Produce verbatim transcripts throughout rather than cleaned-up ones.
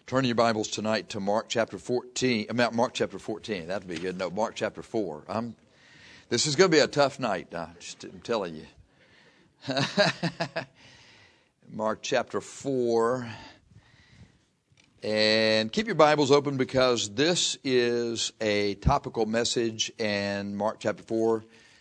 Turn your Bibles tonight to Mark chapter fourteen. Mark chapter fourteen. That'd be good. No, Mark chapter four. I'm, this is going to be a tough night. I just, I'm telling you. Mark chapter four. And keep your Bibles open because this is a topical message, and Mark chapter four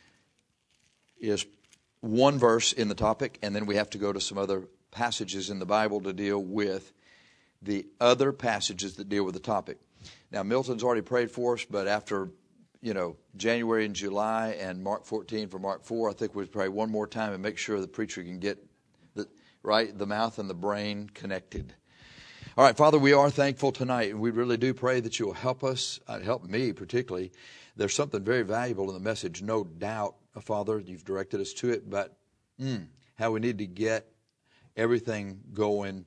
is one verse in the topic, and then we have to go to some other passages in the Bible to deal with the other passages that deal with the topic. Now, Milton's already prayed for us, but after, you know, January and July and Mark fourteen for Mark four, I think we'll pray one more time and make sure the preacher can get the right the mouth and the brain connected. All right, Father, we are thankful tonight, and we really do pray that you'll help us, uh, help me particularly. There's something very valuable in the message, no doubt, Father. You've directed us to it, but mm, how we need to get everything going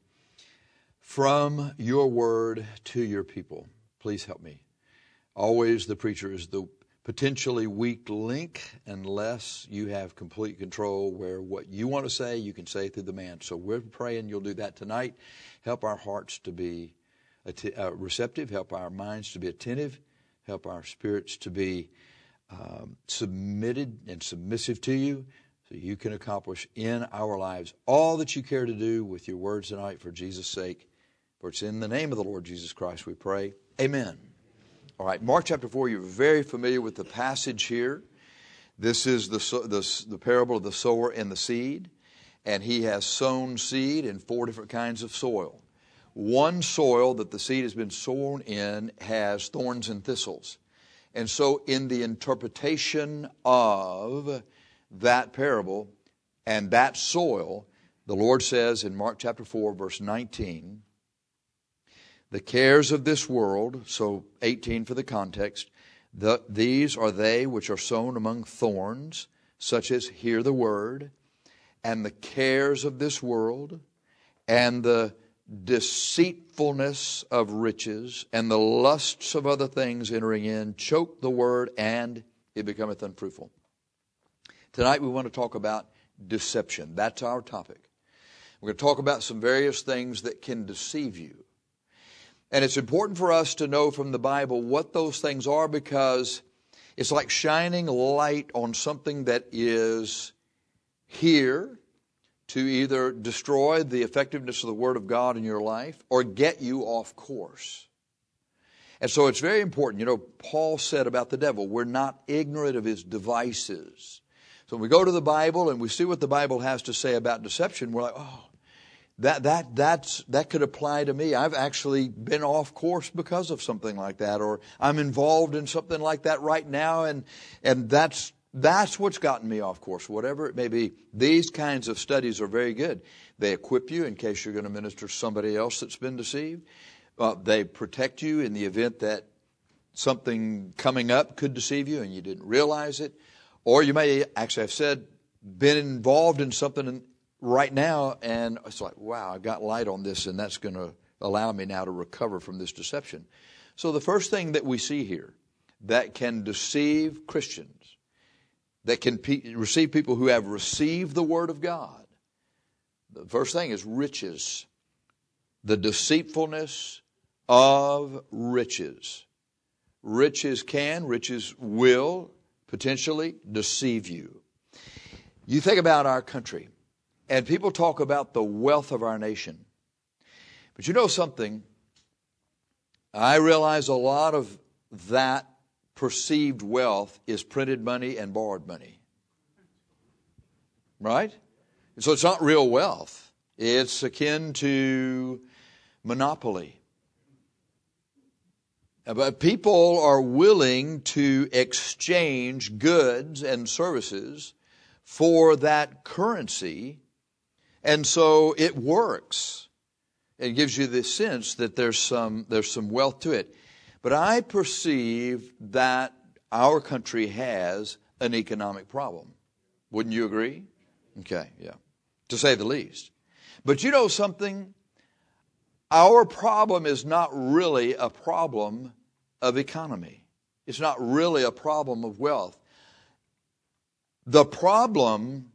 from your word to your people. Please help me. Always the preacher is the potentially weak link unless you have complete control where what you want to say, you can say through the man. So we're praying you'll do that tonight. Help our hearts to be uh, receptive. Help our minds to be attentive. Help our spirits to be um, submitted and submissive to you so you can accomplish in our lives all that you care to do with your words tonight for Jesus' sake. For it's in the name of the Lord Jesus Christ we pray. Amen. All right, Mark chapter four, you're very familiar with the passage here. This is the, the, the parable of the sower and the seed. And he has sown seed in four different kinds of soil. One soil that the seed has been sown in has thorns and thistles. And so in the interpretation of that parable and that soil, the Lord says in Mark chapter four, verse nineteen, the cares of this world, so eighteen for the context, the, these are they which are sown among thorns, such as hear the word, and the cares of this world, and the deceitfulness of riches, and the lusts of other things entering in, choke the word, and it becometh unfruitful. Tonight we want to talk about deception. That's our topic. We're going to talk about some various things that can deceive you. And it's important for us to know from the Bible what those things are, because it's like shining light on something that is here to either destroy the effectiveness of the Word of God in your life or get you off course. And so it's very important. You know, Paul said about the devil, we're not ignorant of his devices. So when we go to the Bible and we see what the Bible has to say about deception, we're like, oh, That that that's that could apply to me. I've actually been off course because of something like that, or I'm involved in something like that right now, and and that's that's what's gotten me off course, whatever it may be. These kinds of studies are very good. They equip you in case you're going to minister to somebody else that's been deceived. Uh, they protect you in the event that something coming up could deceive you and you didn't realize it, or you may actually have said been involved in something in, right now, and it's like, wow, I've got light on this, and that's going to allow me now to recover from this deception. So the first thing that we see here that can deceive Christians, that can pe- receive people who have received the Word of God, the first thing is riches. The deceitfulness of riches. Riches can, riches will potentially deceive you. You think about our country. And people talk about the wealth of our nation. But you know something? I realize a lot of that perceived wealth is printed money and borrowed money. Right? And so it's not real wealth. It's akin to monopoly. But people are willing to exchange goods and services for that currency. And so it works. It gives you the sense that there's some there's some wealth to it. But I perceive that our country has an economic problem. Wouldn't you agree? Okay, yeah. To say the least. But you know something? Our problem is not really a problem of economy. It's not really a problem of wealth. The problem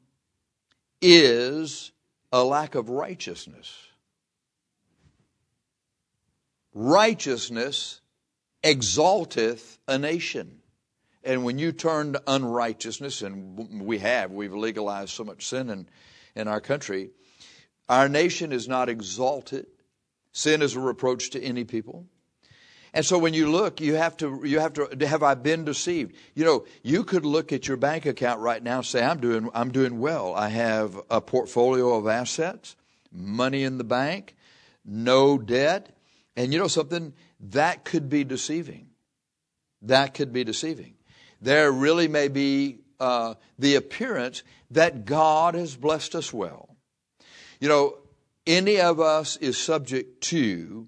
is a lack of righteousness. righteousness exalteth a nation. And when you turn to unrighteousness, and we have, we've legalized so much sin in, in our country, our nation is not exalted. Sin is a reproach to any people. And so when you look, you have to, you have to, have I been deceived? You know, you could look at your bank account right now and say, I'm doing, I'm doing well. I have a portfolio of assets, money in the bank, no debt. And you know something? That could be deceiving. That could be deceiving. There really may be uh, the appearance that God has blessed us well. You know, any of us is subject to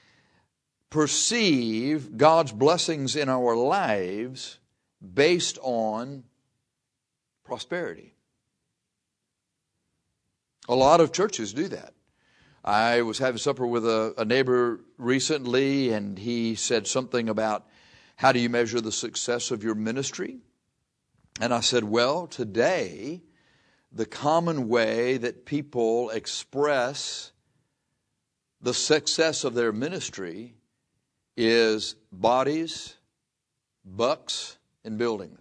perceive God's blessings in our lives based on prosperity. A lot of churches do that. I was having supper with a, a neighbor recently, and he said something about, how do you measure the success of your ministry? And I said, well, today, the common way that people express the success of their ministry is bodies, bucks, and buildings.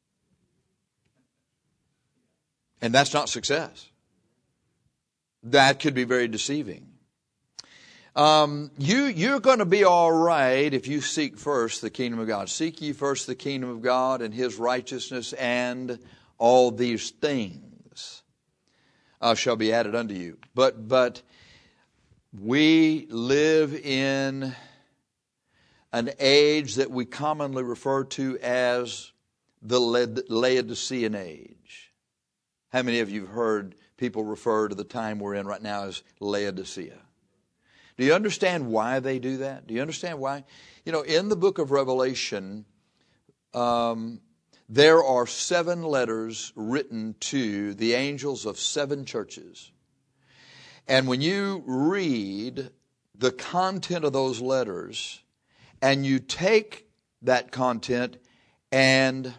And that's not success. That could be very deceiving. Um, you, you're going to be all right if you seek first the kingdom of God. Seek ye first the kingdom of God and His righteousness, and all these things uh, shall be added unto you. But, but we live in an age that we commonly refer to as the Laodicean age. How many of you have heard people refer to the time we're in right now as Laodicea? Do you understand why they do that? Do you understand why? You know, in the book of Revelation, um, there are seven letters written to the angels of seven churches. And when you read the content of those letters, and you take that content and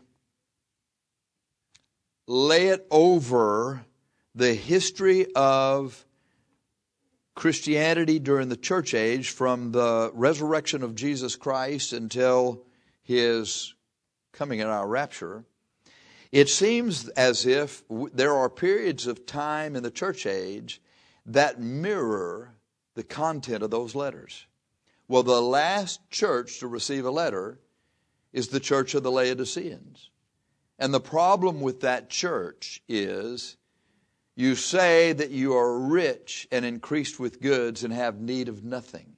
lay it over the history of Christianity during the church age, from the resurrection of Jesus Christ until His coming in our rapture, it seems as if there are periods of time in the church age that mirror the content of those letters. Well, the last church to receive a letter is the church of the Laodiceans. And the problem with that church is, you say that you are rich and increased with goods and have need of nothing.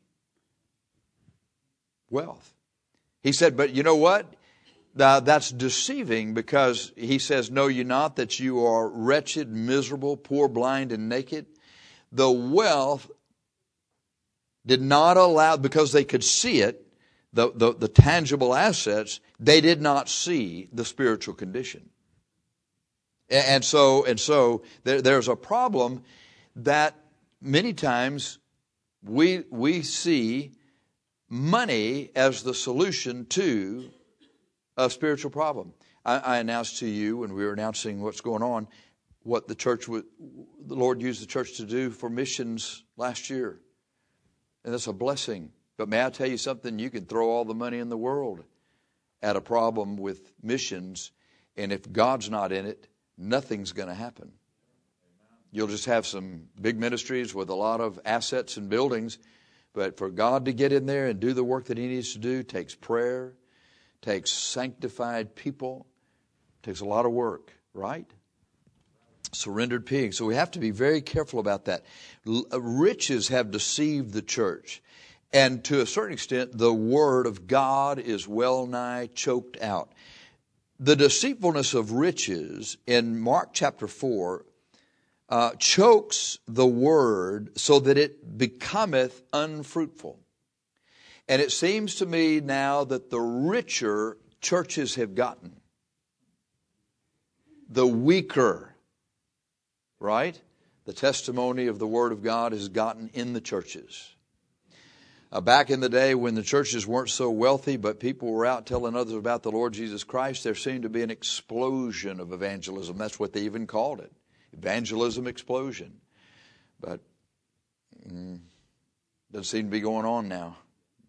Wealth. He said, but you know what? Now, that's deceiving, because he says, know you not that you are wretched, miserable, poor, blind, and naked? The wealth did not allow, because they could see it, the, the, the tangible assets, they did not see the spiritual condition. And so, and so there, there's a problem that many times we, we see money as the solution to a spiritual problem. I, I announced to you when we were announcing what's going on, what the church would, the Lord used the church to do for missions last year. And that's a blessing. But may I tell you something? You can throw all the money in the world at a problem with missions, and if God's not in it, nothing's going to happen. You'll just have some big ministries with a lot of assets and buildings, but for God to get in there and do the work that He needs to do takes prayer, takes sanctified people, takes a lot of work, right? Surrendered pigs. So we have to be very careful about that. L- riches have deceived the church. And to a certain extent, the Word of God is well nigh choked out. The deceitfulness of riches in Mark chapter four uh, chokes the Word so that it becometh unfruitful. And it seems to me now that the richer churches have gotten, the weaker, right, the testimony of the Word of God has gotten in the churches. Uh, back in the day when the churches weren't so wealthy, but people were out telling others about the Lord Jesus Christ, there seemed to be an explosion of evangelism. That's what they even called it. Evangelism explosion. But mm, doesn't seem to be going on now.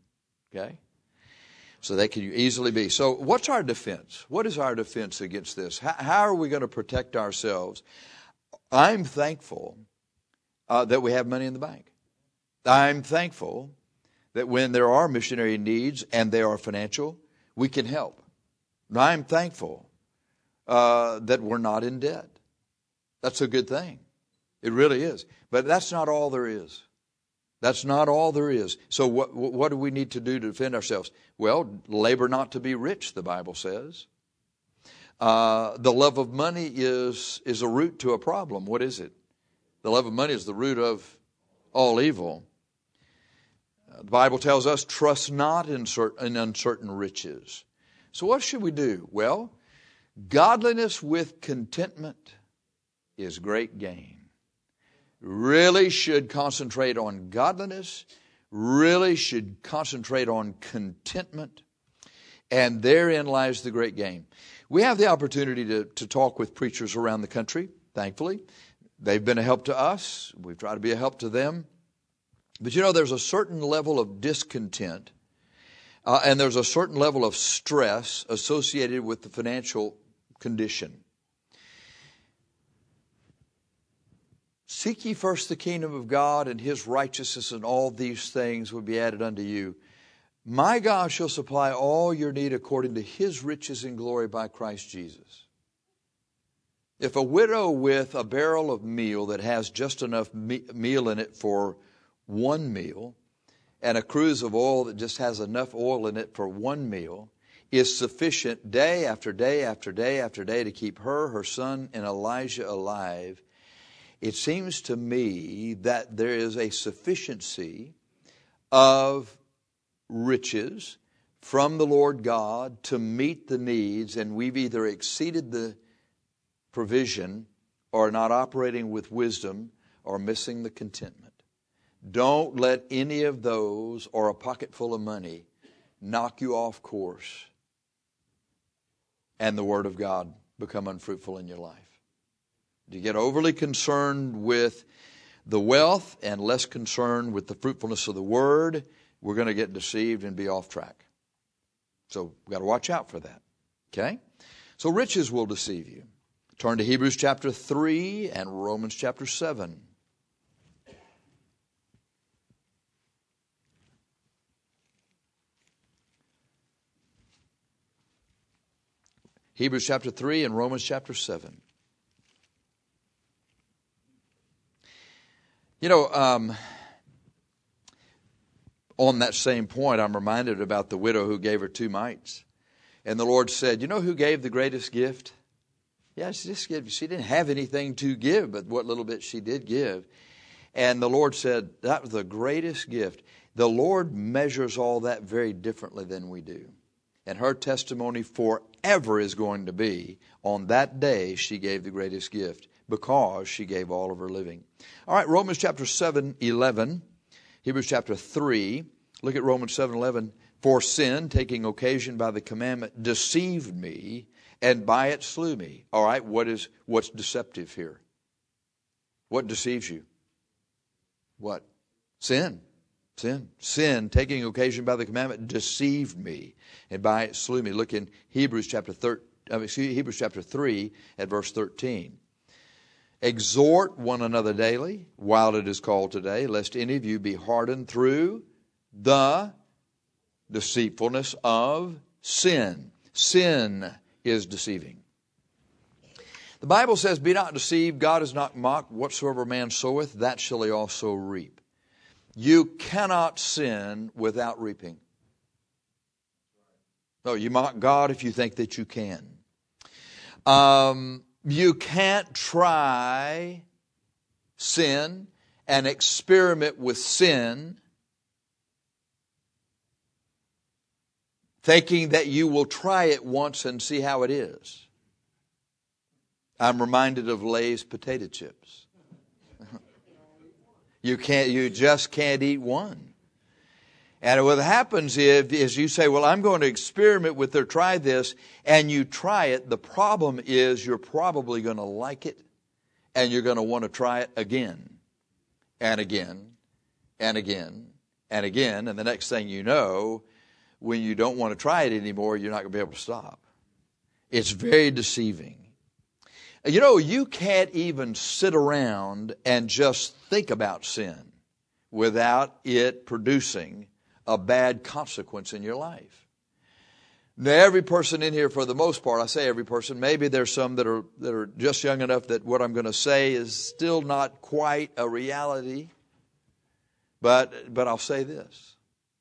Okay? So they can easily be. So what's our defense? What is our defense against this? How, how are we going to protect ourselves? I'm thankful uh, that we have money in the bank. I'm thankful that when there are missionary needs and they are financial, we can help. I'm thankful uh, that we're not in debt. That's a good thing. It really is. But that's not all there is. That's not all there is. So what what do we need to do to defend ourselves? Well, labor not to be rich, the Bible says. Uh, the love of money is, is a root to a problem. What is it? The love of money is the root of all evil. Uh, the Bible tells us, trust not in, certain, in uncertain riches. So what should we do? Well, godliness with contentment is great gain. Really should concentrate on godliness, really should concentrate on contentment, and therein lies the great gain. We have the opportunity to, to talk with preachers around the country, thankfully. They've been a help to us. We've tried to be a help to them. But you know, there's a certain level of discontent, uh, and there's a certain level of stress associated with the financial condition. Seek ye first the kingdom of God and His righteousness, and all these things will be added unto you. My God shall supply all your need according to His riches and glory by Christ Jesus. If a widow with a barrel of meal that has just enough me- meal in it for one meal, and a cruse of oil that just has enough oil in it for one meal, is sufficient day after day after day after day to keep her, her son, and Elijah alive, it seems to me that there is a sufficiency of riches from the Lord God to meet the needs, and we've either exceeded the provision or not operating with wisdom or missing the contentment. Don't let any of those or a pocket full of money knock you off course and the Word of God become unfruitful in your life. You get overly concerned with the wealth and less concerned with the fruitfulness of the Word, we're going to get deceived and be off track. So we've got to watch out for that. Okay? So riches will deceive you. Turn to Hebrews chapter three and Romans chapter seven. Hebrews chapter three and Romans chapter seven. You know, um, on that same point, I'm reminded about the widow who gave her two mites. And the Lord said, you know who gave the greatest gift? Yeah, she just gave. She didn't have anything to give, but what little bit she did give. And the Lord said, that was the greatest gift. The Lord measures all that very differently than we do. And her testimony forever is going to be, on that day she gave the greatest gift, because she gave all of her living. All right, Romans chapter seven, eleven. Hebrews chapter three. Look at Romans seven, eleven. For sin, taking occasion by the commandment, deceived me, and by it slew me. All right, what is what's deceptive here? What deceives you? What? Sin. Sin. Sin, taking occasion by the commandment, deceived me, and by it slew me. Look in Hebrews chapter thir- uh, excuse me, Hebrews chapter three at verse thirteen. Exhort one another daily, while it is called today, lest any of you be hardened through the deceitfulness of sin. Sin is deceiving. The Bible says, be not deceived, God is not mocked. Whatsoever man soweth, that shall he also reap. You cannot sin without reaping. No, you mock God if you think that you can. Um... You can't try sin and experiment with sin thinking that you will try it once and see how it is. I'm reminded of Lay's potato chips. You can't, you just can't eat one. And what happens is, is you say, well, I'm going to experiment with or try this, and you try it. The problem is you're probably going to like it, and you're going to want to try it again, and again, and again, and again. And the next thing you know, when you don't want to try it anymore, you're not going to be able to stop. It's very deceiving. You know, you can't even sit around and just think about sin without it producing a bad consequence in your life. Now, every person in here, for the most part, I say every person, maybe there's some that are that are just young enough that what I'm going to say is still not quite a reality. But but I'll say this.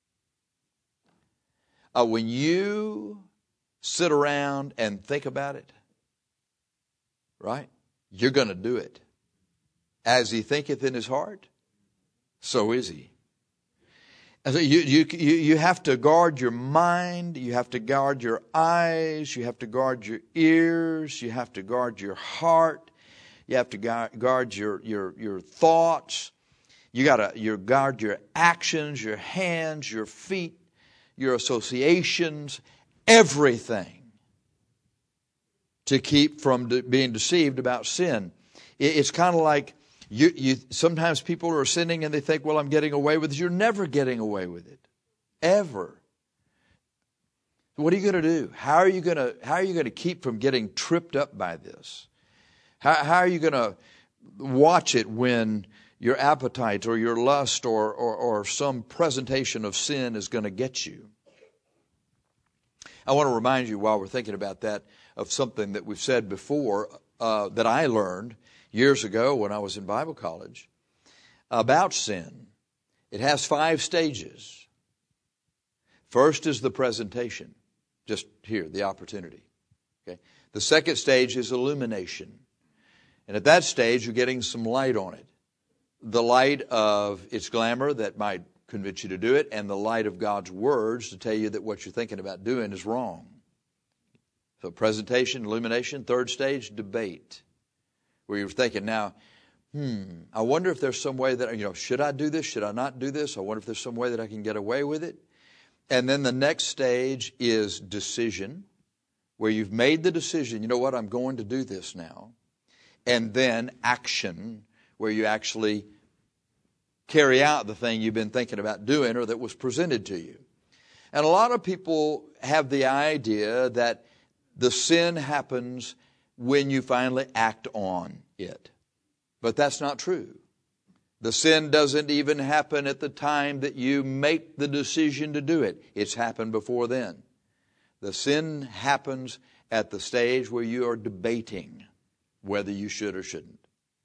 Uh, when you sit around and think about it, right, you're going to do it. As he thinketh in his heart, so is he. And so you, you, you, you have to guard your mind, you have to guard your eyes, you have to guard your ears, you have to guard your heart, you have to guard your, your, your thoughts, you got to you guard your actions, your hands, your feet, your associations, everything to keep from de- being deceived about sin. It, it's kind of like You, you, sometimes people are sinning and they think, well, I'm getting away with it. You're never getting away with it. Ever. What are you going to do? How are you going to, how are you going to keep from getting tripped up by this? How, how are you going to watch it when your appetite or your lust or, or, or some presentation of sin is going to get you? I want to remind you while we're thinking about that of something that we've said before uh, that I learned years ago when I was in Bible college about sin. It has five stages. First is the presentation. Just here, the opportunity. Okay. The second stage is illumination. And at that stage, you're getting some light on it. The light of its glamour that might convince you to do it, and the light of God's words to tell you that what you're thinking about doing is wrong. So presentation, illumination. Third stage, debate. Where you're thinking, now, hmm, I wonder if there's some way that, you know, should I do this? Should I not do this? I wonder if there's some way that I can get away with it. And then the next stage is decision, where you've made the decision, you know what, I'm going to do this now. And then action, where you actually carry out the thing you've been thinking about doing or that was presented to you. And a lot of people have the idea that the sin happens when you finally act on it. But that's not true. The sin doesn't even happen at the time that you make the decision to do it. It's happened before then. The sin happens at the stage where you are debating whether you should or shouldn't.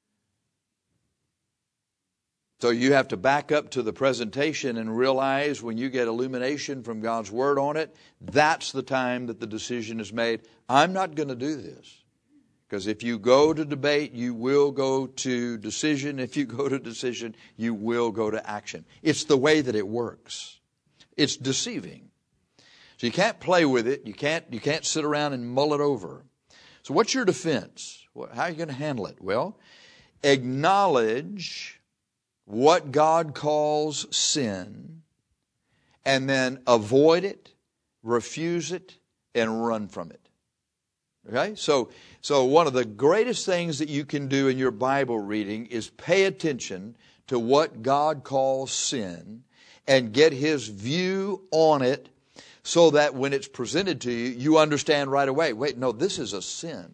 So you have to back up to the presentation and realize when you get illumination from God's Word on it, that's the time that the decision is made. I'm not going to do this. Because if you go to debate, you will go to decision. If you go to decision, you will go to action. It's the way that it works. It's deceiving. So you can't play with it. You can't, you can't sit around and mull it over. So what's your defense? How are you going to handle it? Well, acknowledge what God calls sin, and then avoid it, refuse it, and run from it. Okay? So, so one of the greatest things that you can do in your Bible reading is pay attention to what God calls sin and get His view on it so that when it's presented to you, you understand right away, wait, no, this is a sin.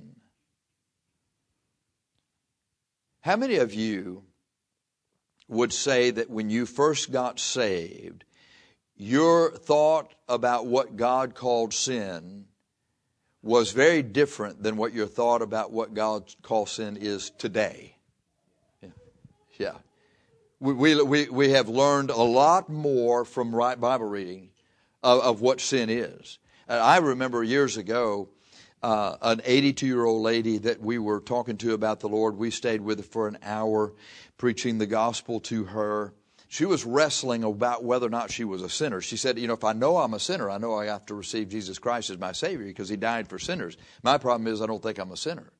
How many of you would say that when you first got saved, your thought about what God called sin was very different than what your thought about what God calls sin is today? Yeah. yeah. We, we, we, we have learned a lot more from right Bible reading of, of what sin is. And I remember years ago, uh, an eighty-two-year-old lady that we were talking to about the Lord. We stayed with her for an hour, preaching the gospel to her. She was wrestling about whether or not she was a sinner. She said, you know, if I know I'm a sinner, I know I have to receive Jesus Christ as my Savior because He died for sinners. My problem is I don't think I'm a sinner.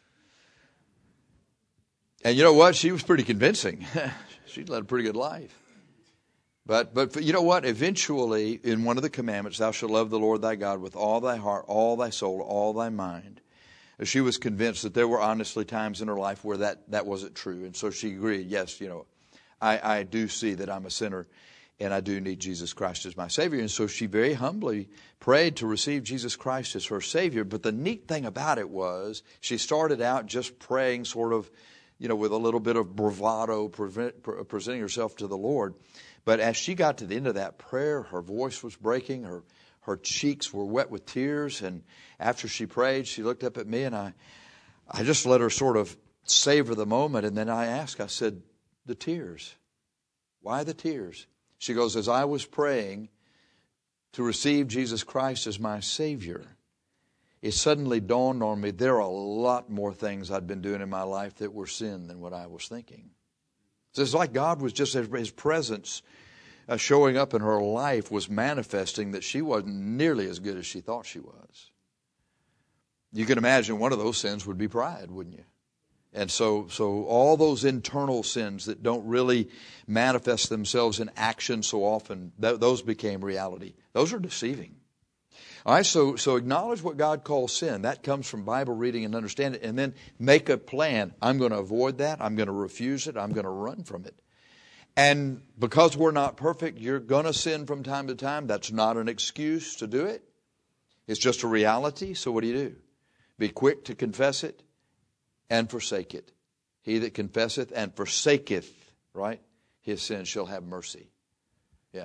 And you know what? She was pretty convincing. She led a pretty good life. But, but you know what? Eventually, in one of the commandments, thou shalt love the Lord thy God with all thy heart, all thy soul, all thy mind. She was convinced that there were honestly times in her life where that, that wasn't true. And so she agreed, yes, you know, I, I do see that I'm a sinner. and I do need Jesus Christ as my Savior. And so she very humbly prayed to receive Jesus Christ as her Savior. But the neat thing about it was she started out just praying sort of, you know, with a little bit of bravado, presenting herself to the Lord. But as she got to the end of that prayer, her voice was breaking, her her cheeks were wet with tears. And after she prayed, she looked up at me, and I, I just let her sort of savor the moment. And then I asked, I said, the tears. Why the tears? She goes, as I was praying to receive Jesus Christ as my Savior, it suddenly dawned on me there are a lot more things I'd been doing in my life that were sin than what I was thinking. So it's like God was just, His presence uh, showing up in her life was manifesting that she wasn't nearly as good as she thought she was. You can imagine one of those sins would be pride, wouldn't you? And so, so all those internal sins that don't really manifest themselves in action so often, th- those became reality. Those are deceiving. All right, so so acknowledge what God calls sin. That comes from Bible reading and understand it. And then make a plan. I'm going to avoid that. I'm going to refuse it. I'm going to run from it. And because we're not perfect, you're going to sin from time to time. That's not an excuse to do it. It's just a reality. So what do you do? Be quick to confess it and forsake it. He that confesseth and forsaketh, right, his sin shall have mercy. Yeah.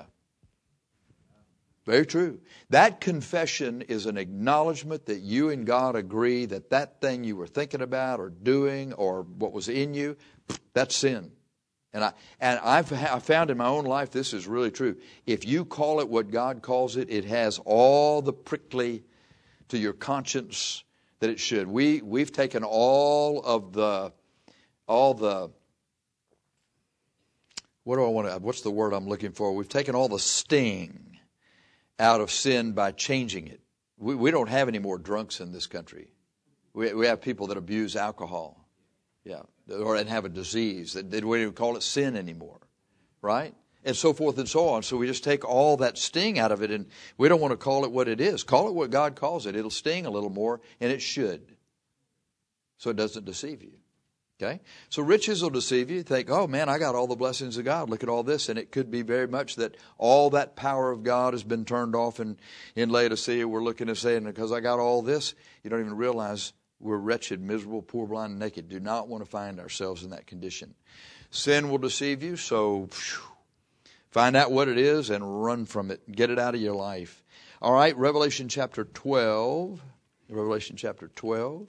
Very true. That confession is an acknowledgement that you and God agree that that thing you were thinking about or doing or what was in you, that's sin. And I and I've I found in my own life this is really true. If you call it what God calls it, it has all the prickly to your conscience that it should. We we've taken all of the all the what do I want to what's the word I'm looking for? We've taken all the sting out of sin by changing it. We we don't have any more drunks in this country. We we have people that abuse alcohol. Yeah. Or and have a disease. That we don't even call it sin anymore. Right? And so forth and so on. So we just take all that sting out of it, and we don't want to call it what it is. Call it what God calls it. It'll sting a little more, and it should. So it doesn't deceive you. Okay? So riches will deceive you. You think, oh man, I got all the blessings of God. Look at all this. And it could be very much that all that power of God has been turned off in, in Laodicea. We're looking and saying, because I got all this, you don't even realize we're wretched, miserable, poor, blind, and naked. Do not want to find ourselves in that condition. Sin will deceive you, so phew, find out what it is and run from it. Get it out of your life. All right, Revelation chapter twelve. Revelation chapter twelve.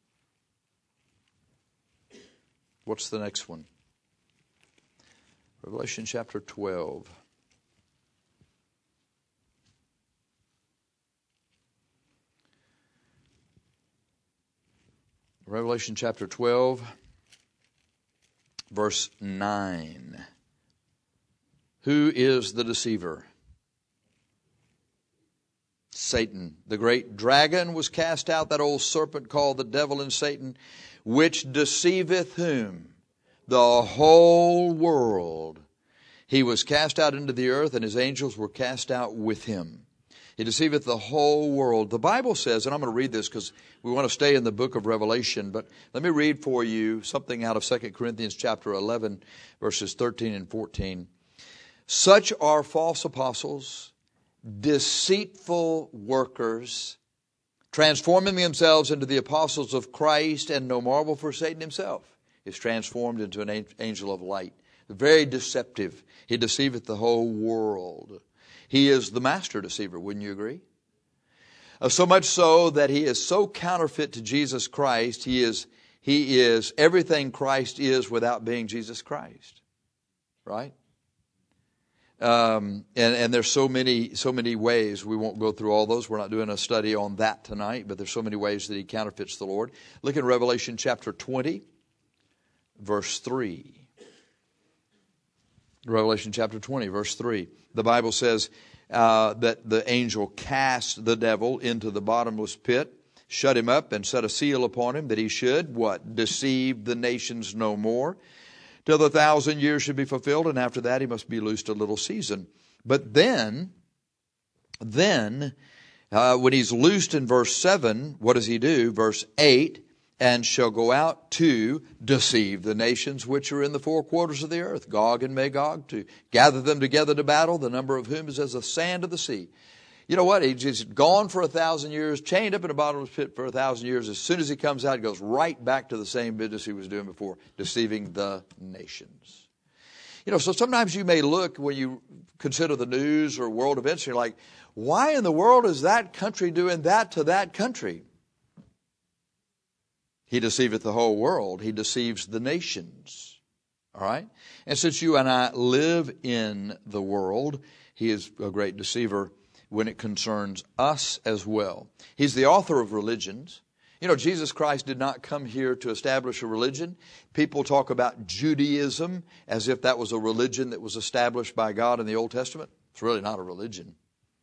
What's the next one? Revelation chapter twelve. Revelation chapter twelve, verse nine. Who is the deceiver? Satan. The great dragon was cast out, that old serpent called the devil and Satan, which deceiveth whom? The whole world. He was cast out into the earth, and his angels were cast out with him. He deceiveth the whole world. The Bible says, and I'm going to read this because we want to stay in the book of Revelation, but let me read for you something out of Second Corinthians chapter eleven, verses thirteen and fourteen. Such are false apostles, deceitful workers, transforming themselves into the apostles of Christ, and no marvel, for Satan himself is transformed into an angel of light. Very deceptive. He deceiveth the whole world. He is the master deceiver, wouldn't you agree? Uh, so much so that he is so counterfeit to Jesus Christ, he is he is everything Christ is without being Jesus Christ. Right? Um, and, and there's so many so many ways. We won't go through all those. We're not doing a study on that tonight, but there's so many ways that he counterfeits the Lord. Look at Revelation chapter twenty, verse three. Revelation chapter twenty, verse three. The Bible says uh, that the angel cast the devil into the bottomless pit, shut him up, and set a seal upon him, that he should, what? Deceive the nations no more, till the thousand years should be fulfilled, and after that he must be loosed a little season. But then, then, uh, when he's loosed in verse seven, what does he do? Verse eight, and shall go out to deceive the nations which are in the four quarters of the earth, Gog and Magog, to gather them together to battle, the number of whom is as the sand of the sea. You know what? He's just gone for a thousand years, chained up in a bottomless pit for a thousand years. As soon as he comes out, he goes right back to the same business he was doing before, deceiving the nations. You know, so sometimes you may look when you consider the news or world events, you're like, why in the world is that country doing that to that country? He deceiveth the whole world. He deceives the nations. All right? And since you and I live in the world, he is a great deceiver when it concerns us as well. He's the author of religions. You know, Jesus Christ did not come here to establish a religion. People talk about Judaism as if that was a religion that was established by God in the Old Testament. It's really not a religion.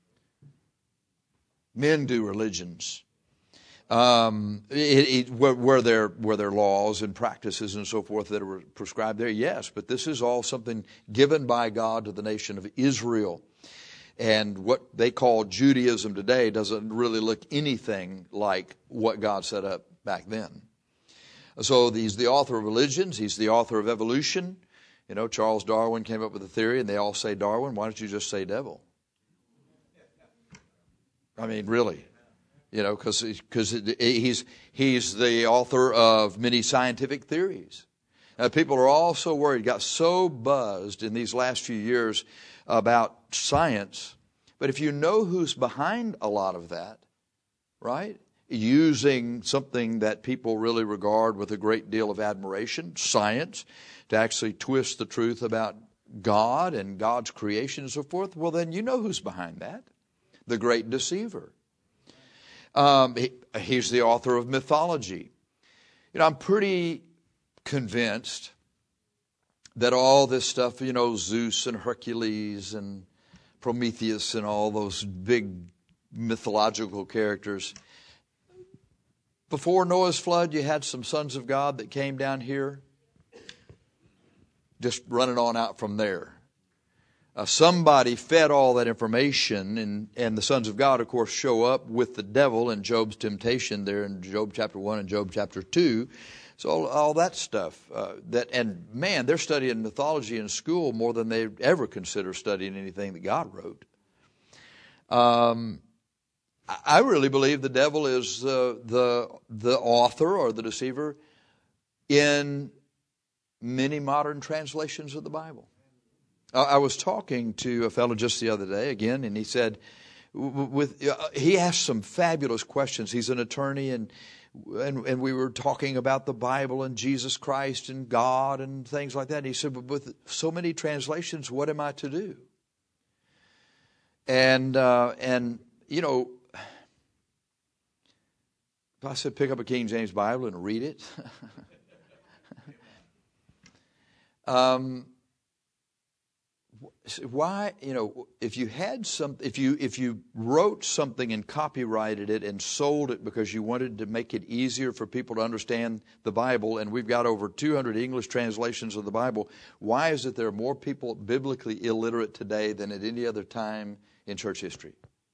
Men do religions. Um, it, it, were, were there were there laws and practices and so forth that were prescribed there? Yes, but this is all something given by God to the nation of Israel. And what they call Judaism today doesn't really look anything like what God set up back then. So he's the author of religions. He's the author of evolution. You know, Charles Darwin came up with a theory, and they all say Darwin. Why don't you just say devil? I mean, really. You know, because because he's he's the author of many scientific theories. Uh, people are all so worried, got so buzzed in these last few years about science. But if you know who's behind a lot of that, right, using something that people really regard with a great deal of admiration, science, to actually twist the truth about God and God's creation and so forth, well, then you know who's behind that. The great deceiver. Um, he, he's the author of mythology. You know, I'm pretty convinced that all this stuff, you know, Zeus and Hercules and Prometheus and all those big mythological characters, before Noah's flood, you had some sons of God that came down here, just running on out from there. Uh, somebody fed all that information, and, and the sons of God, of course, show up with the devil in Job's temptation there in Job chapter one and Job chapter two. So all, all that stuff. Uh, that and man, they're studying mythology in school more than they ever consider studying anything that God wrote. Um, I really believe the devil is uh, the the author or the deceiver in many modern translations of the Bible. I was talking to a fellow just the other day again, and he said, with uh, he asked some fabulous questions. He's an attorney, and, and and we were talking about the Bible and Jesus Christ and God and things like that. And he said, but with so many translations, what am I to do? And uh, and you know, if I said pick up a King James Bible and read it, um. Why, you know, if you had some, if you if you wrote something and copyrighted it and sold it because you wanted to make it easier for people to understand the Bible, and we've got over two hundred English translations of the Bible, why is it there are more people biblically illiterate today than at any other time in church history?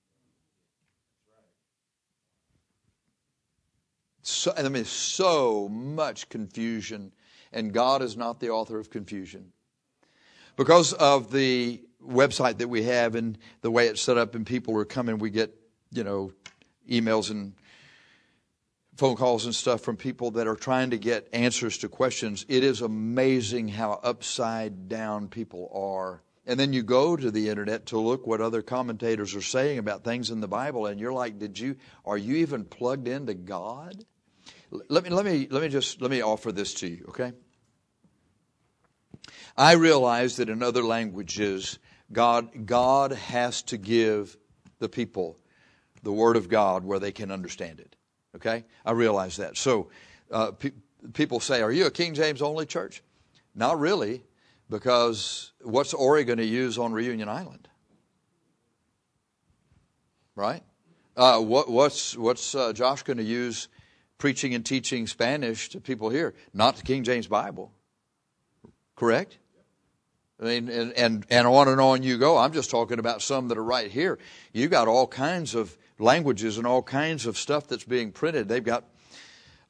So, I mean, so much confusion, and God is not the author of confusion. Because of the website that we have and the way it's set up and people are coming, we get, you know, emails and phone calls and stuff from people that are trying to get answers to questions. It is amazing how upside down people are. And then you go to the internet to look what other commentators are saying about things in the Bible, and you're like, did you, are you even plugged into God? Let me, let me, let me just, let me offer this to you, okay? I realize that in other languages, God, God has to give the people the Word of God where they can understand it. Okay? I realize that. So uh, pe- people say, are you a King James only church? Not really, because what's Ori going to use on Reunion Island? Right? Uh, what, what's what's uh, Josh going to use preaching and teaching Spanish to people here? Not the King James Bible. Correct? I mean, and, and, and on and on you go. I'm just talking about some that are right here. You got all kinds of languages and all kinds of stuff that's being printed. They've got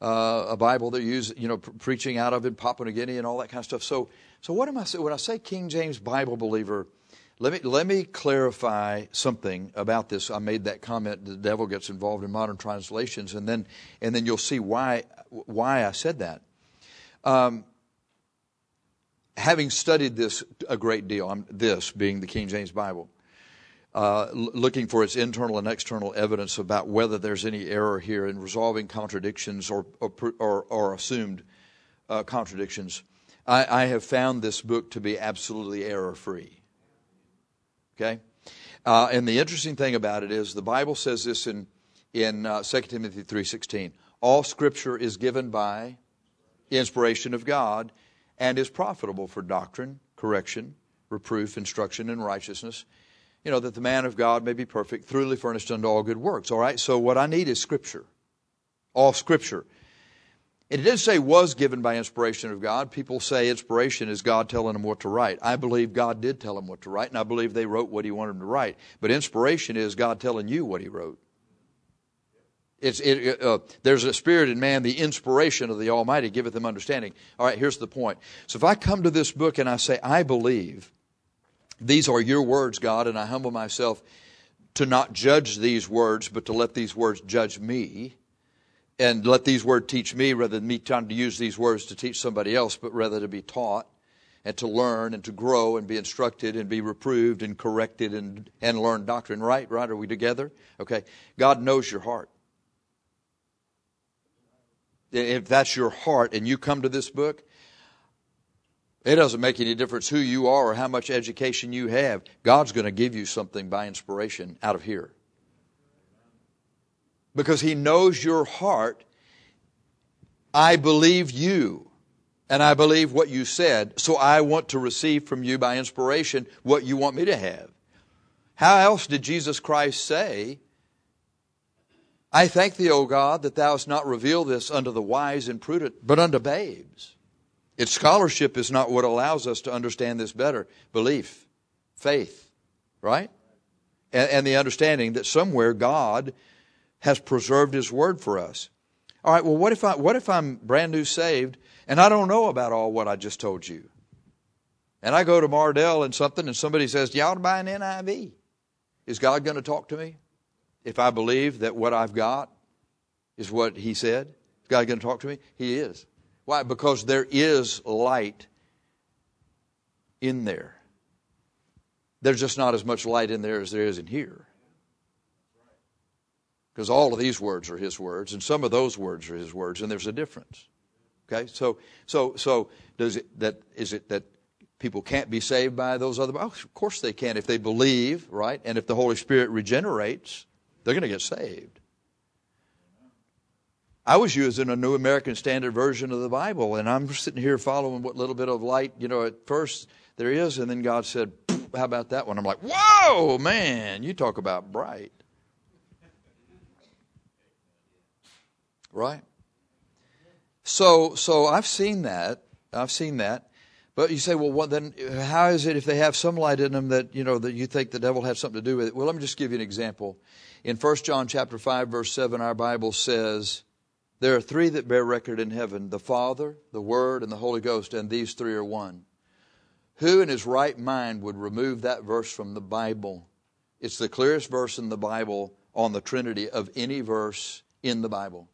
uh, a Bible they're using, you know, pre- preaching out of in Papua New Guinea and all that kind of stuff. So, so what am I saying? When I say King James Bible believer, let me let me clarify something about this. I made that comment. The devil gets involved in modern translations, and then and then you'll see why why I said that. Um, having studied this a great deal, I'm, this being the King James Bible, uh, l- looking for its internal and external evidence about whether there's any error here in resolving contradictions or or, or, or assumed uh, contradictions, I, I have found this book to be absolutely error-free. Okay? Uh, and the interesting thing about it is the Bible says this in, in uh, Second Timothy three sixteen. All Scripture is given by inspiration of God and is profitable for doctrine, correction, reproof, instruction, and righteousness. You know, that the man of God may be perfect, thoroughly furnished unto all good works. All right? So what I need is Scripture. All Scripture. It didn't say was given by inspiration of God. People say inspiration is God telling them what to write. I believe God did tell them what to write, and I believe they wrote what He wanted them to write. But inspiration is God telling you what He wrote. It's it, uh, there's a spirit in man, the inspiration of the Almighty giveth them understanding. All right, here's the point. So if I come to this book and I say, I believe these are your words, God, and I humble myself to not judge these words, but to let these words judge me, and let these words teach me rather than me trying to use these words to teach somebody else, but rather to be taught and to learn and to grow and be instructed and be reproved and corrected and, and learn doctrine. Right? Right? Are we together? Okay. God knows your heart. If that's your heart and you come to this book, it doesn't make any difference who you are or how much education you have. God's going to give you something by inspiration out of here. Because He knows your heart. I believe you, and I believe what you said, so I want to receive from you by inspiration what you want me to have. How else did Jesus Christ say, I thank thee, O God, that thou hast not revealed this unto the wise and prudent, but unto babes? Its scholarship is not what allows us to understand this better. Belief, faith, right? And, and the understanding that somewhere God has preserved His Word for us. All right, well, what if I what if I'm brand new saved and I don't know about all what I just told you? And I go to Mardell and something and somebody says, you ought to buy an N I V. Is God going to talk to me? If I believe that what I've got is what He said, is God going to talk to me? He is. Why? Because there is light in there. There's just not as much light in there as there is in here. Because all of these words are His words, and some of those words are His words, and there's a difference. Okay, so so so does it that is it that people can't be saved by those other? Oh, of course they can if they believe, right? And if the Holy Spirit regenerates, they're going to get saved. I was using a New American Standard Version of the Bible, and I'm sitting here following what little bit of light, you know, at first there is, and then God said, "How about that one?" I'm like, "Whoa, man! You talk about bright." Right? So, so I've seen that. I've seen that. But you say, well, what then? How is it if they have some light in them that you know that you think the devil had something to do with it? Well, let me just give you an example. In First John chapter five, verse seven, our Bible says, "There are three that bear record in heaven: the Father, the Word, and the Holy Ghost, and these three are one." Who in his right mind would remove that verse from the Bible? It's the clearest verse in the Bible on the Trinity of any verse in the Bible.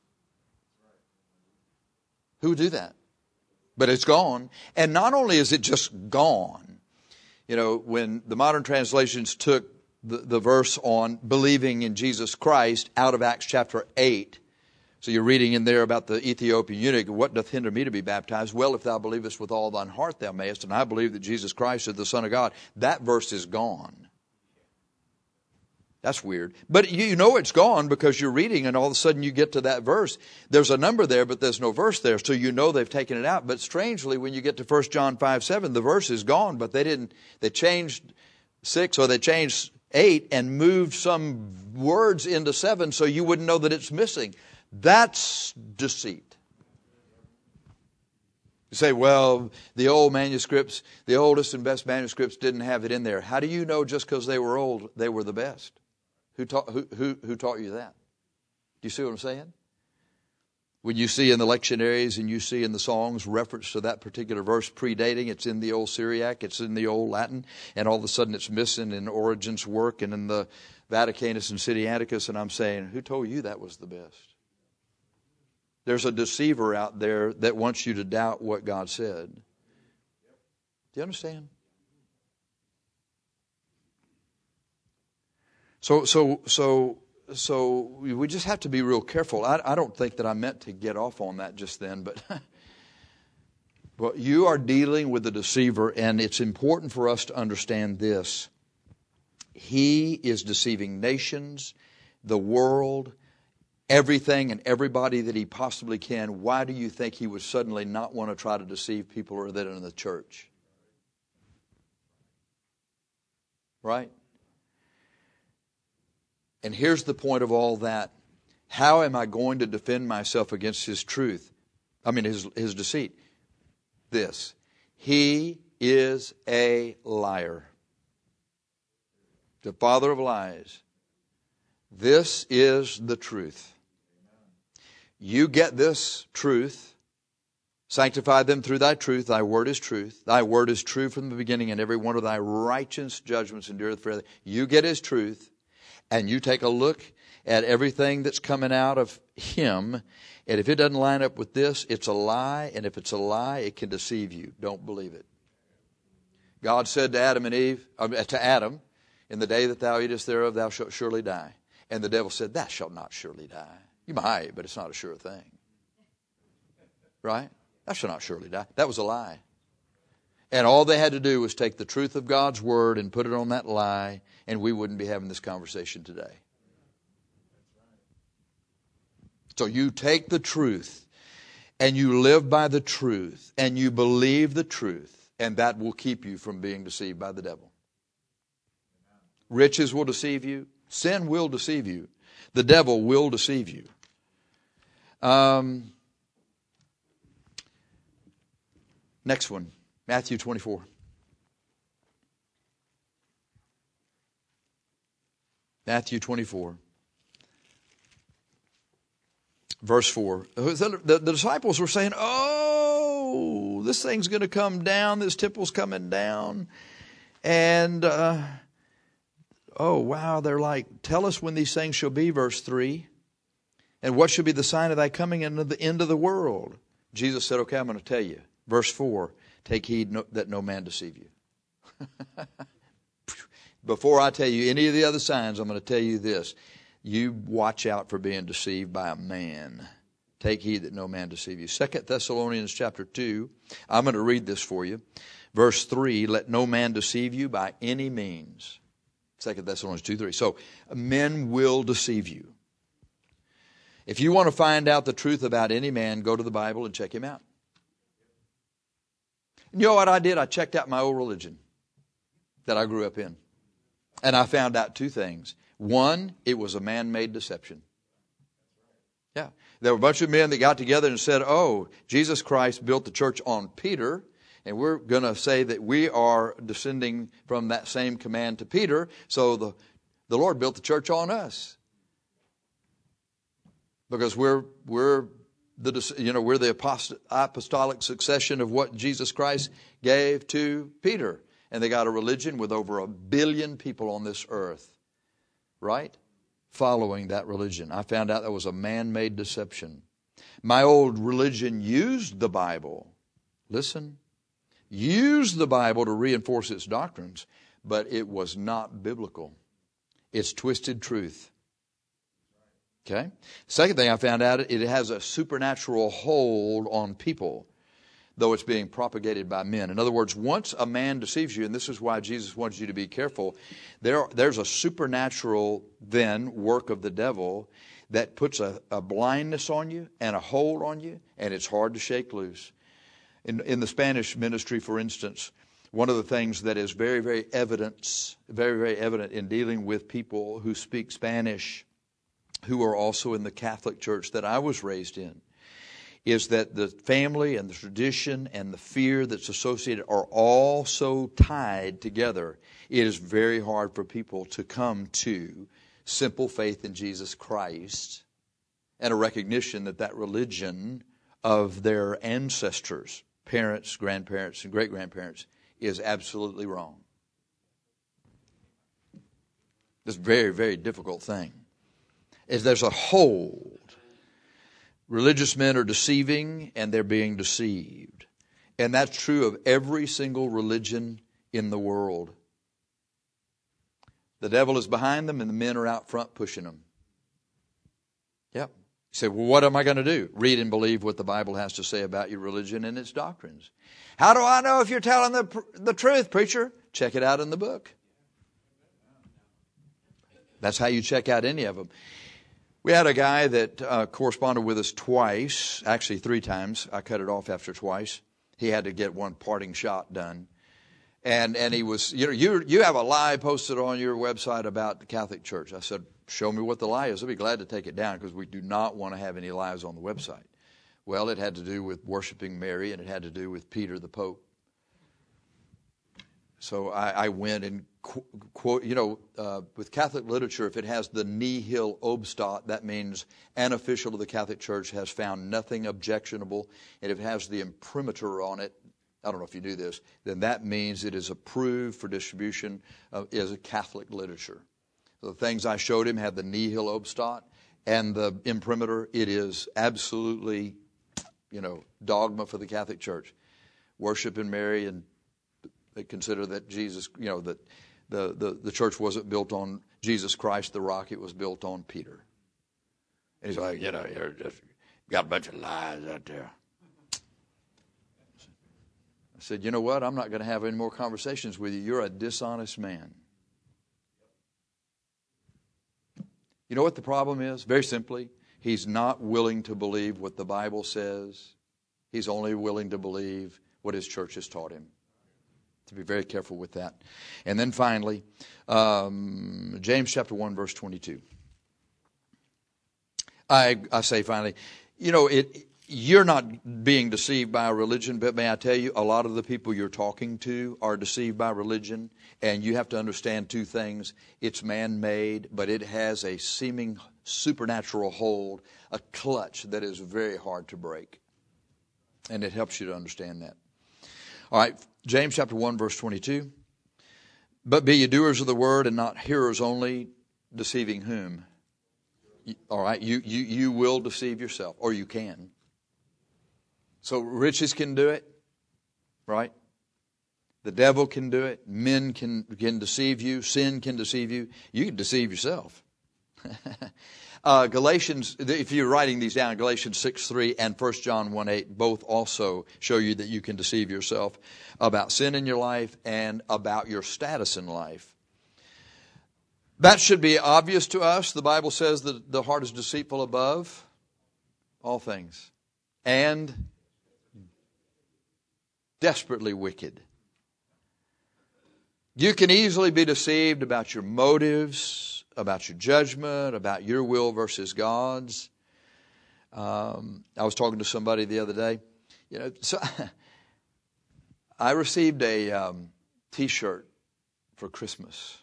Who would do that? But it's gone. And not only is it just gone, you know, when the modern translations took the, the verse on believing in Jesus Christ out of Acts chapter eight, so you're reading in there about the Ethiopian eunuch, what doth hinder me to be baptized? Well, if thou believest with all thine heart thou mayest, and I believe that Jesus Christ is the Son of God. That verse is gone. That's weird. But you know it's gone because you're reading and all of a sudden you get to that verse. There's a number there, but there's no verse there. So you know they've taken it out. But strangely, when you get to First John five seven, the verse is gone, but they didn't, they changed six or they changed eight and moved some words into seven so you wouldn't know that it's missing. That's deceit. You say, well, the old manuscripts, the oldest and best manuscripts didn't have it in there. How do you know just because they were old, they were the best? Who taught, who, who, who taught you that? Do you see what I'm saying? When you see in the lectionaries and you see in the songs reference to that particular verse predating, it's in the old Syriac, it's in the old Latin, and all of a sudden it's missing in Origen's work and in the Vaticanus and Sinaiticus, and I'm saying, who told you that was the best? There's a deceiver out there that wants you to doubt what God said. Do you understand? So, so, so, so we just have to be real careful. I, I don't think that I meant to get off on that just then, but, but you are dealing with the deceiver, and it's important for us to understand this. He is deceiving nations, the world, everything and everybody that he possibly can. Why do you think he would suddenly not want to try to deceive people or that in the church? Right? And here's the point of all that. How am I going to defend myself against his truth? I mean, his, his deceit. This. He is a liar. The father of lies. This is the truth. You get this truth. Sanctify them through thy truth. Thy word is truth. Thy word is true from the beginning, and every one of thy righteous judgments endureth forever. You get his truth. And you take a look at everything that's coming out of him, and if it doesn't line up with this, it's a lie, and if it's a lie, it can deceive you. Don't believe it. God said to Adam and Eve, uh, to Adam, in the day that thou eatest thereof, thou shalt surely die. And the devil said, thou shalt not surely die. You might, but it's not a sure thing. Right? Thou shalt not surely die. That was a lie. And all they had to do was take the truth of God's word and put it on that lie, and we wouldn't be having this conversation today. So you take the truth, and you live by the truth, and you believe the truth, and that will keep you from being deceived by the devil. Riches will deceive you. Sin will deceive you. The devil will deceive you. Um, next one. Matthew twenty-four. Matthew twenty-four. Verse four. The, the, the disciples were saying, oh, this thing's going to come down. This temple's coming down. And, uh, oh, wow. They're like, tell us when these things shall be, verse three. And what shall be the sign of thy coming into the end of the world? Jesus said, okay, I'm going to tell you. Verse four. Take heed no, that no man deceive you. Before I tell you any of the other signs, I'm going to tell you this. You watch out for being deceived by a man. Take heed that no man deceive you. Second Thessalonians chapter two. I'm going to read this for you. Verse three, let no man deceive you by any means. Second Thessalonians two three. So men will deceive you. If you want to find out the truth about any man, go to the Bible and check him out. You know what I did? I checked out my old religion that I grew up in. And I found out two things. One, it was a man-made deception. Yeah. There were a bunch of men that got together and said, oh, Jesus Christ built the church on Peter, and we're going to say that we are descending from that same command to Peter, so the, the Lord built the church on us. Because we're we're the you know we're the apostolic succession of what Jesus Christ gave to Peter. And they got a religion with over a billion people on this earth, right? Following that religion. I found out that was a man-made deception. My old religion used the Bible. Listen. Used the Bible to reinforce its doctrines, but it was not biblical. It's twisted truth. Okay? Second thing I found out, it has a supernatural hold on people, though it's being propagated by men. In other words, once a man deceives you, and this is why Jesus wants you to be careful, there, there's a supernatural then work of the devil that puts a, a blindness on you and a hold on you, and it's hard to shake loose. In, in the Spanish ministry, for instance, one of the things that is very, very evident, very, very evident in dealing with people who speak Spanish, who are also in the Catholic Church that I was raised in, is that the family and the tradition and the fear that's associated are all so tied together. It is very hard for people to come to simple faith in Jesus Christ and a recognition that that religion of their ancestors, parents, grandparents, and great-grandparents, is absolutely wrong. It's a very, very difficult thing. Is there's a hold. Religious men are deceiving, and they're being deceived. And that's true of every single religion in the world. The devil is behind them, and the men are out front pushing them. Yep. You say, well, what am I going to do? Read and believe what the Bible has to say about your religion and its doctrines. How do I know if you're telling the, the truth, preacher? Check it out in the book. That's how you check out any of them. We had a guy that uh, corresponded with us twice, actually three times. I cut it off after twice. He had to get one parting shot done. And and he was, you know, you you have a lie posted on your website about the Catholic Church. I said, show me what the lie is. I'll be glad to take it down because we do not want to have any lies on the website. Well, it had to do with worshiping Mary, and it had to do with Peter the Pope. So I, I went and qu- quote, you know, uh, with Catholic literature, if it has the nihil obstat, that means an official of the Catholic Church has found nothing objectionable. And if it has the imprimatur on it, I don't know if you do this, then that means it is approved for distribution uh, as a Catholic literature. So the things I showed him had the nihil obstat and the imprimatur. It is absolutely, you know, dogma for the Catholic Church. Worship in Mary, and they consider that Jesus, you know, that the, the, the church wasn't built on Jesus Christ, the rock. It was built on Peter. And he's like, you know, you're just got a bunch of lies out there. I said, you know what? I'm not going to have any more conversations with you. You're a dishonest man. You know what the problem is? Very simply, he's not willing to believe what the Bible says. He's only willing to believe what his church has taught him. To be very careful with that. And then finally, um, James chapter one, verse twenty-two. I, I say finally, you know, it. You're not being deceived by a religion, but may I tell you, a lot of the people you're talking to are deceived by religion, and you have to understand two things. It's man-made, but it has a seeming supernatural hold, a clutch that is very hard to break. And it helps you to understand that. All right, James chapter one, verse twenty-two. But be ye doers of the word and not hearers only, deceiving whom? All right, you, you, you will deceive yourself, or you can. So riches can do it, right? The devil can do it. Men can, can deceive you. Sin can deceive you. You can deceive yourself. uh, Galatians, if you're writing these down, Galatians six three and First John one eight both also show you that you can deceive yourself about sin in your life and about your status in life. That should be obvious to us. The Bible says that the heart is deceitful above all things and desperately wicked. You can easily be deceived about your motives, about your judgment, about your will versus God's. Um, I was talking to somebody the other day. You know, so I received a um, T-shirt for Christmas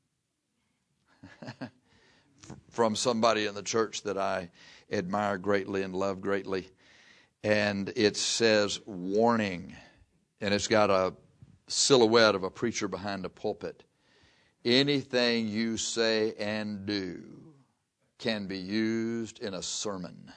from somebody in the church that I admire greatly and love greatly, and it says "Warning." And it's got a silhouette of a preacher behind a pulpit. Anything you say and do can be used in a sermon.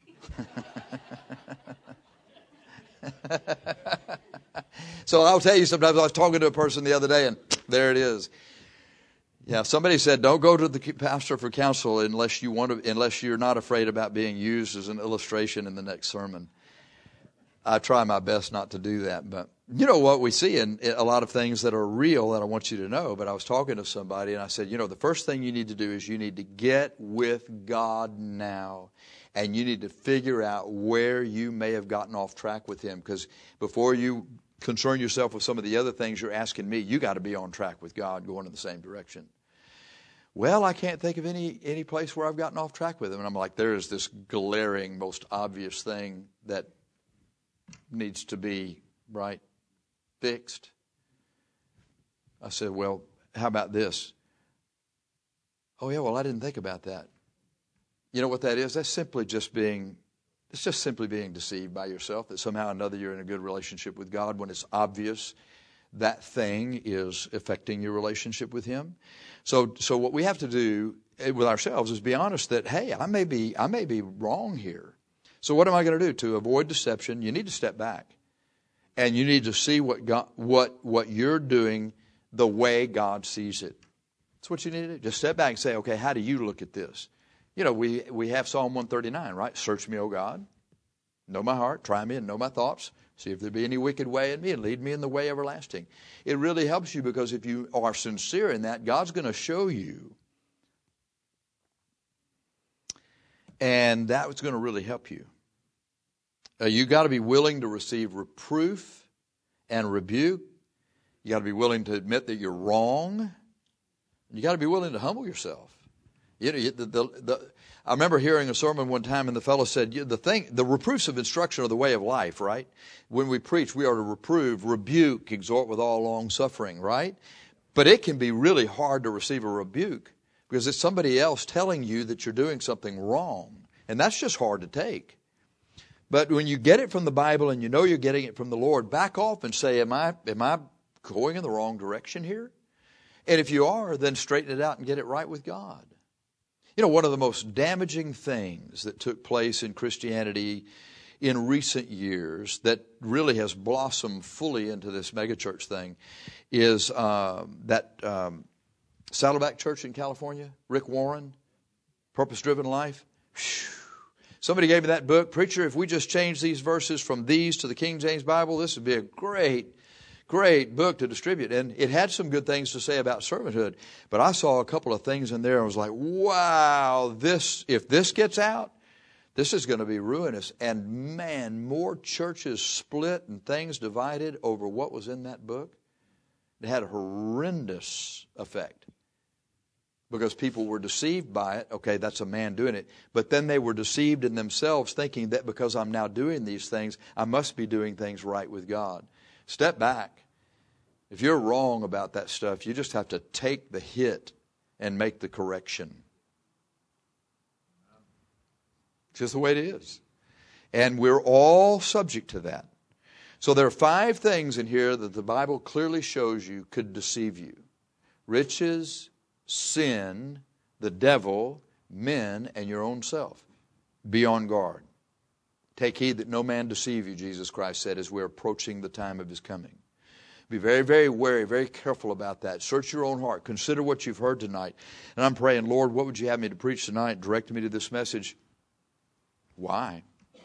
So I'll tell you, sometimes I was talking to a person the other day, and there it is. Yeah, somebody said, don't go to the pastor for counsel unless you want to, unless you're not afraid about being used as an illustration in the next sermon. I try my best not to do that, but you know what we see in a lot of things that are real that I want you to know. But I was talking to somebody and I said, you know, the first thing you need to do is you need to get with God now, and you need to figure out where you may have gotten off track with Him. Because before you concern yourself with some of the other things you're asking me, you got to be on track with God, going in the same direction. Well, I can't think of any any place where I've gotten off track with Him. And I'm like, there is this glaring, most obvious thing that needs to be, right, fixed. I said, well, how about this? Oh, yeah, well, I didn't think about that. You know what that is? That's simply just being, it's just simply being deceived by yourself, that somehow or another you're in a good relationship with God when it's obvious that thing is affecting your relationship with Him. So, so what we have to do with ourselves is be honest that, hey, I may be, I may be wrong here. So what am I going to do? To avoid deception, you need to step back. And you need to see what God, what, what you're doing the way God sees it. That's what you need to do. Just step back and say, okay, how do you look at this? You know, we, we have Psalm one thirty-nine, right? Search me, O God. Know my heart. Try me and know my thoughts. See if there be any wicked way in me and lead me in the way everlasting. It really helps you because if you are sincere in that, God's going to show you. And that's going to really help you. Uh, you got to be willing to receive reproof and rebuke. You got to be willing to admit that you're wrong. You got to be willing to humble yourself. You know, the, the, the, I remember hearing a sermon one time, and the fellow said, "The thing, the reproofs of instruction are the way of life, right? When we preach, we are to reprove, rebuke, exhort with all long suffering, right? But it can be really hard to receive a rebuke because it's somebody else telling you that you're doing something wrong, and that's just hard to take. But when you get it from the Bible and you know you're getting it from the Lord, back off and say, "Am I, am I going in the wrong direction here?" And if you are, then straighten it out and get it right with God. You know, one of the most damaging things that took place in Christianity in recent years that really has blossomed fully into this megachurch thing is uh, that um, Saddleback Church in California, Rick Warren, Purpose Driven Life. Whew. Somebody gave me that book. "Preacher, if we just change these verses from these to the King James Bible, this would be a great Great book to distribute." And it had some good things to say about servanthood. But I saw a couple of things in there and was like, wow, this, if this gets out, this is going to be ruinous. And man, more churches split and things divided over what was in that book. It had a horrendous effect because people were deceived by it. Okay, that's a man doing it. But then they were deceived in themselves thinking that because I'm now doing these things, I must be doing things right with God. Step back. If you're wrong about that stuff, you just have to take the hit and make the correction. It's just the way it is. And we're all subject to that. So there are five things in here that the Bible clearly shows you could deceive you. Riches, sin, the devil, men, and your own self. Be on guard. Take heed that no man deceive you, Jesus Christ said, as we're approaching the time of His coming. Be very, very wary, very careful about that. Search your own heart. Consider what you've heard tonight. And I'm praying, Lord, what would you have me to preach tonight? Direct me to this message. Why?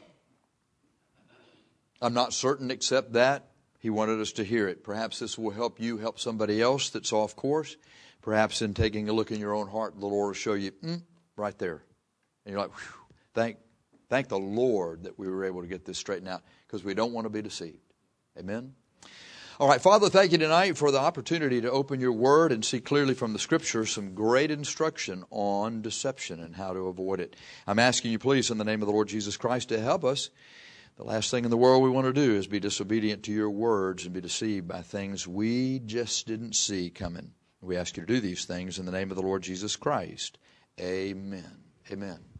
I'm not certain except that He wanted us to hear it. Perhaps this will help you help somebody else that's off course. Perhaps in taking a look in your own heart, the Lord will show you, mm, right there. And you're like, whew, thank Thank the Lord that we were able to get this straightened out because we don't want to be deceived. Amen? All right, Father, thank you tonight for the opportunity to open your word and see clearly from the Scripture some great instruction on deception and how to avoid it. I'm asking you, please, in the name of the Lord Jesus Christ, to help us. The last thing in the world we want to do is be disobedient to your words and be deceived by things we just didn't see coming. We ask you to do these things in the name of the Lord Jesus Christ. Amen. Amen.